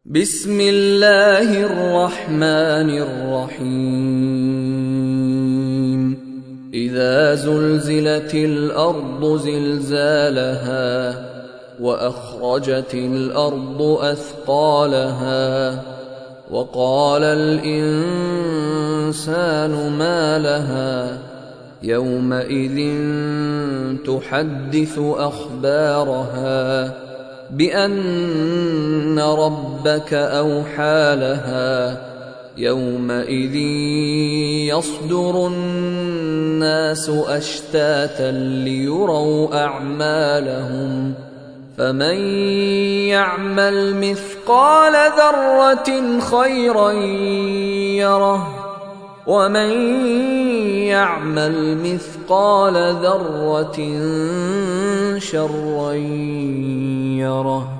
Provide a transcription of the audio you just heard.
بسم الله الرحمن الرحيم إذا زلزلت الأرض زلزالها وأخرجت الأرض أثقالها وقال الإنسان ما لها يومئذ تحدث أخبارها بأن ربك أوحى لها يومئذ يصدر الناس أشتاتا ليروا أعمالهم فمن يعمل مثقال ذرة خيرا يره ومن يعمل مثقال ذرة شرا يره.